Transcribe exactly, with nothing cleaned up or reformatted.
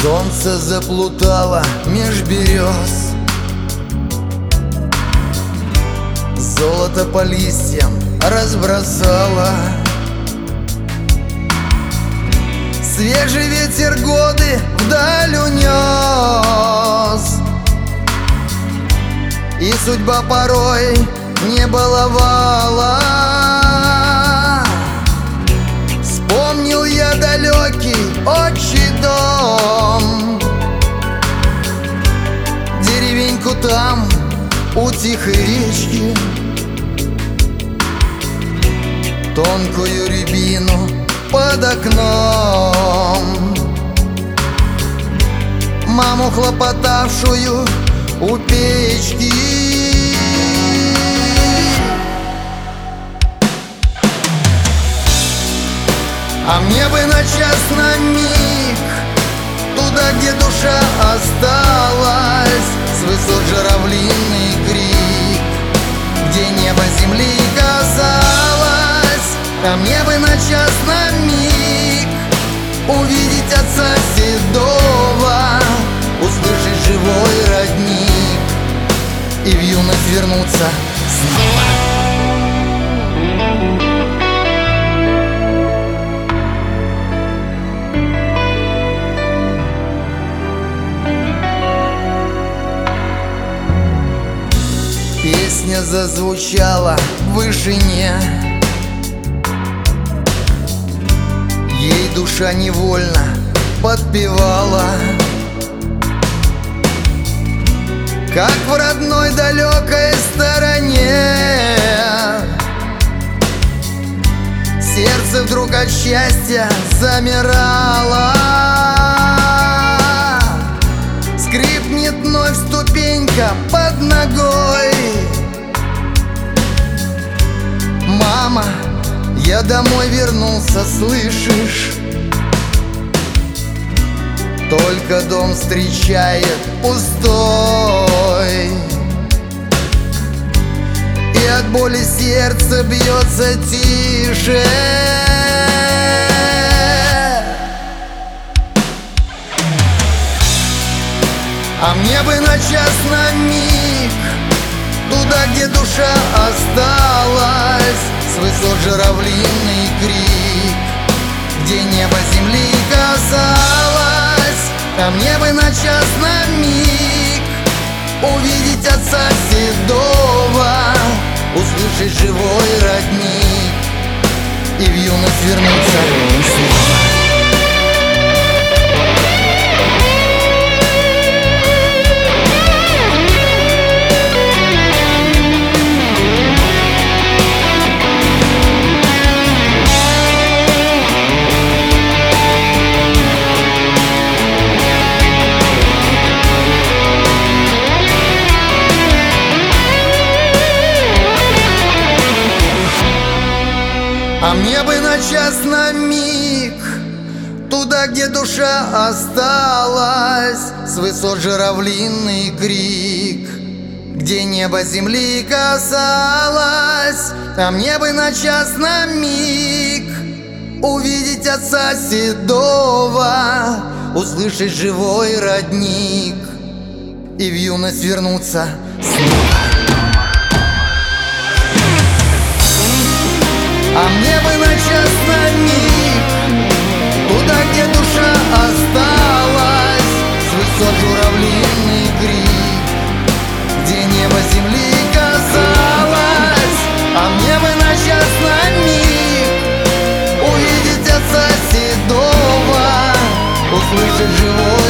Солнце заплутало меж берез, золото по листьям разбросало. Свежий ветер годы вдаль унес, и судьба порой не баловала. Вспомнил я далекий отчий дом, деревеньку там у тихой речки, тонкую рябину под окном, маму, хлопотавшую у печки. А мне бы на час, на миг туда, где душа осталась, с высот журавлиный крик, где небо земли казалось. А мне бы на час, на миг увидеть отца седого, услышать живой родник и в юность вернуться снова. Песня зазвучала в вышине, ей душа невольно подпевала, как в родной далекой стороне. Сердце вдруг от счастья замирало, скрипнет вновь ступенька под ногой. Мама, я домой вернулся, слышишь? Только дом встречает пустой, и от боли сердце бьется тише. А мне бы на час, на миг туда, где душа осталась, с высот журавлиный крик, где небо земли казалось. А мне бы на час, на миг увидеть отца седого, услышать живой родник и в юность вернуться снова. А мне бы на час, на миг туда, где душа осталась, с высот журавлиный крик, где небо земли касалось. А мне бы на час, на миг увидеть отца седого, услышать живой родник и в юность вернуться снова. А мне бы на час, на миг туда, где душа осталась, с высот журавлиный крик, где небо земли казалось. А мне бы на час, на миг увидеть отца седого, услышать живой